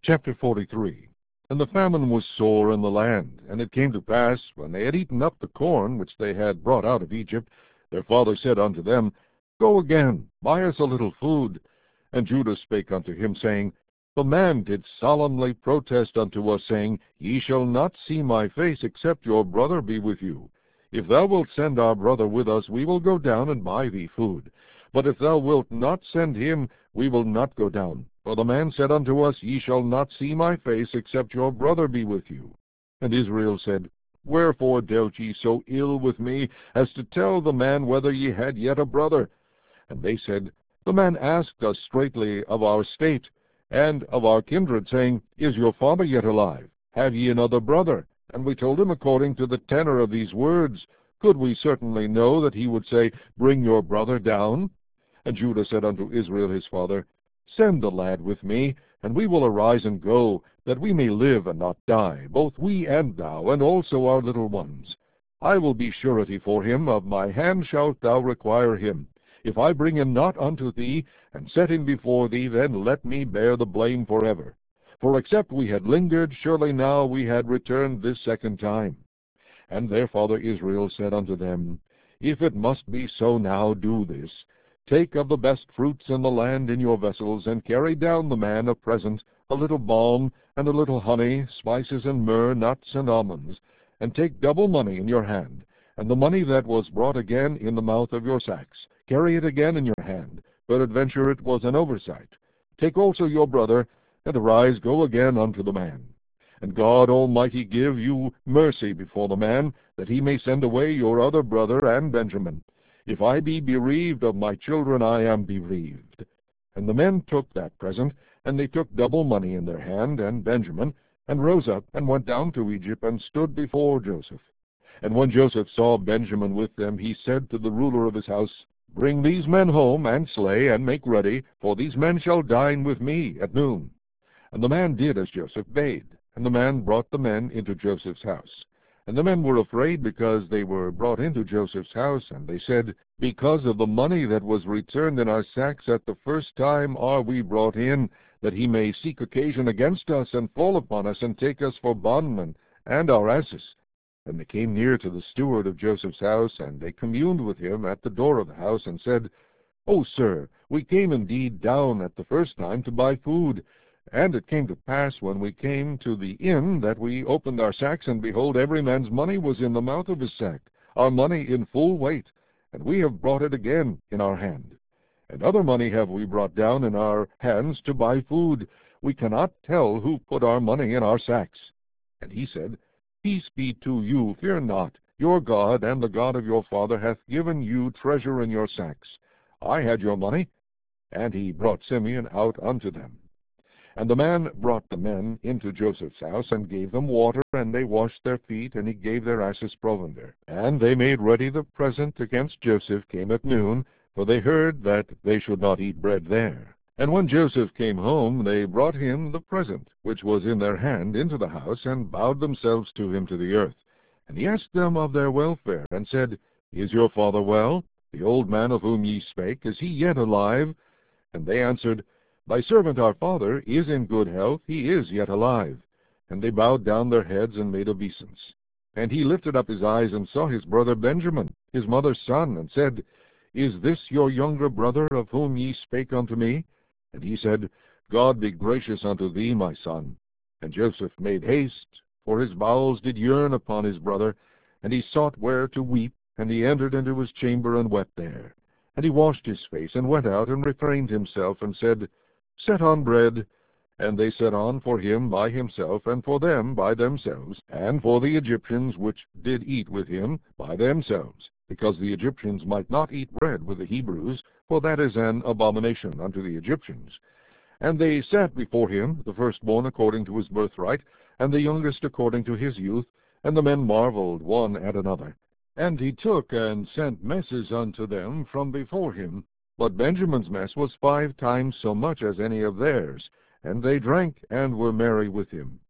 Chapter 43. And the famine was sore in the land. And it came to pass, when they had eaten up the corn which they had brought out of Egypt, their father said unto them, Go again, buy us a little food. And Judah spake unto him, saying, The man did solemnly protest unto us, saying, Ye shall not see my face, except your brother be with you. If thou wilt send our brother with us, we will go down and buy thee food. But if thou wilt not send him, we will not go down. For the man said unto us, Ye shall not see my face, except your brother be with you. And Israel said, Wherefore dealt ye so ill with me, as to tell the man whether ye had yet a brother? And they said, The man asked us straitly of our state, and of our kindred, saying, Is your father yet alive? Have ye another brother? And we told him according to the tenor of these words. Could we certainly know that he would say, Bring your brother down? And Judah said unto Israel his father, Send the lad with me, and we will arise and go, that we may live and not die, both we and thou, and also our little ones. I will be surety for him, of my hand shalt thou require him. If I bring him not unto thee, and set him before thee, then let me bear the blame forever. For except we had lingered, surely now we had returned this second time. And their father Israel said unto them, If it must be so now, do this. Take of the best fruits in the land in your vessels, and carry down the man a present, a little balm, and a little honey, spices and myrrh, nuts and almonds. And take double money in your hand, and the money that was brought again in the mouth of your sacks. Carry it again in your hand, peradventure it was an oversight. Take also your brother, and arise, go again unto the man. And God Almighty give you mercy before the man, that he may send away your other brother and Benjamin. If I be bereaved of my children, I am bereaved. And the men took that present, and they took double money in their hand, and Benjamin, and rose up, and went down to Egypt, and stood before Joseph. And when Joseph saw Benjamin with them, he said to the ruler of his house, Bring these men home, and slay, and make ready, for these men shall dine with me at noon. And the man did as Joseph bade, and the man brought the men into Joseph's house. And the men were afraid, because they were brought into Joseph's house, and they said, Because of the money that was returned in our sacks at the first time are we brought in, that he may seek occasion against us, and fall upon us, and take us for bondmen, and our asses. And they came near to the steward of Joseph's house, and they communed with him at the door of the house, and said, O sir, we came indeed down at the first time to buy food. And it came to pass, when we came to the inn, that we opened our sacks, and behold, every man's money was in the mouth of his sack, our money in full weight, and we have brought it again in our hand. And other money have we brought down in our hands to buy food. We cannot tell who put our money in our sacks. And he said, Peace be to you, fear not. Your God and the God of your father hath given you treasure in your sacks. I had your money. And he brought Simeon out unto them. And the man brought the men into Joseph's house, and gave them water, and they washed their feet, and he gave their asses provender. And they made ready the present against Joseph came at noon, for they heard that they should not eat bread there. And when Joseph came home, they brought him the present, which was in their hand, into the house, and bowed themselves to him to the earth. And he asked them of their welfare, and said, Is your father well? The old man of whom ye spake, is he yet alive? And they answered, Thy servant our father is in good health, he is yet alive. And they bowed down their heads, and made obeisance. And he lifted up his eyes, and saw his brother Benjamin, his mother's son, and said, Is this your younger brother, of whom ye spake unto me? And he said, God be gracious unto thee, my son. And Joseph made haste, for his bowels did yearn upon his brother, and he sought where to weep, and he entered into his chamber, and wept there. And he washed his face, and went out, and refrained himself, and said, Set on bread. And they set on for him by himself, and for them by themselves, and for the Egyptians which did eat with him by themselves, because the Egyptians might not eat bread with the Hebrews, for that is an abomination unto the Egyptians. And they sat before him, the firstborn according to his birthright, and the youngest according to his youth, and the men marveled one at another. And he took and sent messes unto them from before him. But Benjamin's mess was 5 times so much as any of theirs, and they drank and were merry with him.